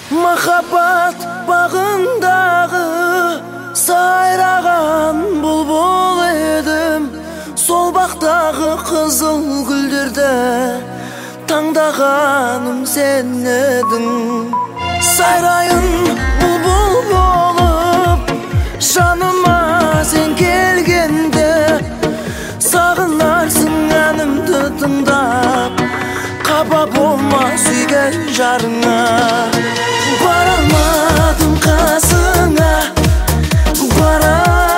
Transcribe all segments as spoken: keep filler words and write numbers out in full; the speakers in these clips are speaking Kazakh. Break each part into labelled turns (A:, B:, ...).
A: Махаббат бағындағы сайраған бұлбұл едім. Сол бақтағы қызыл гүлдерді таңдағаным сен едің. Сайрайын бұлбұл болып жаныма сен келгенде, сағынарсың әнімді тыңдап, қапа болма сүйген жарыңа. Бара алмадым қасыңа, бара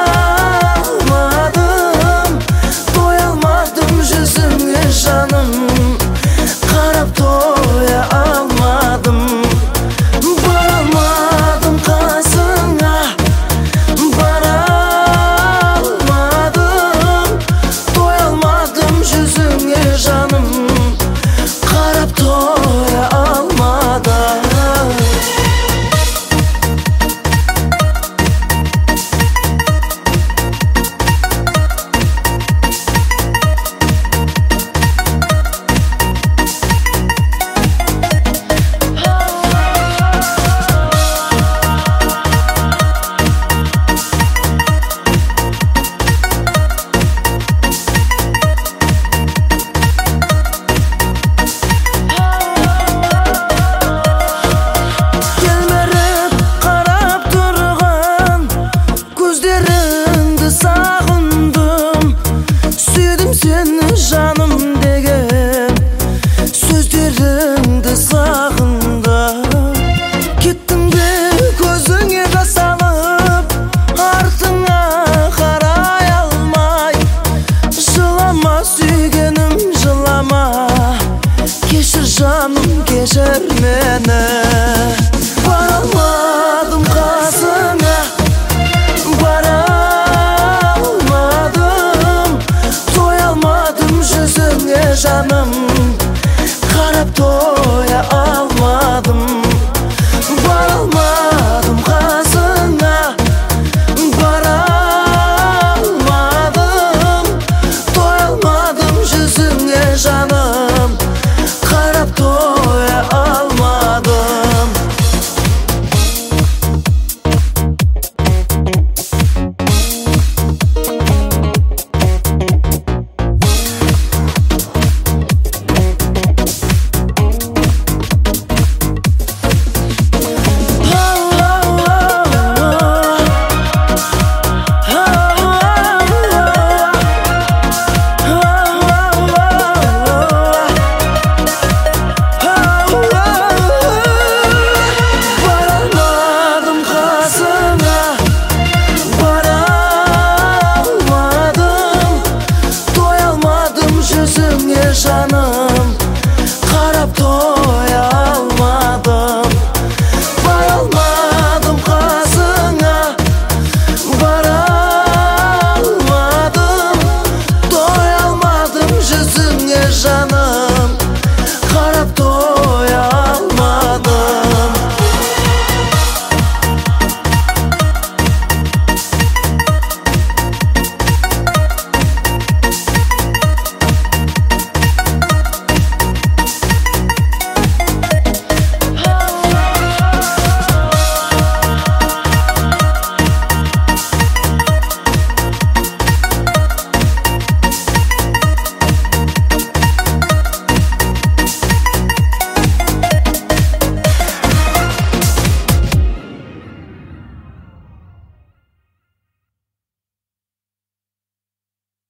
A: алмадым, тоя алмадым жүзіңе жаным, қарап тоя алмадым. Бара алмадым қасыңа, бара алмадым, тоя алмадым жүзіңе жаным, қарап тоя алмадым. Жаным деген сөздеріңді сағындым. Кеттің бе көзіңе жас алып, артыңа қарай алмай. Жылама сүйгенім жылама, кешір жаным кешір мені.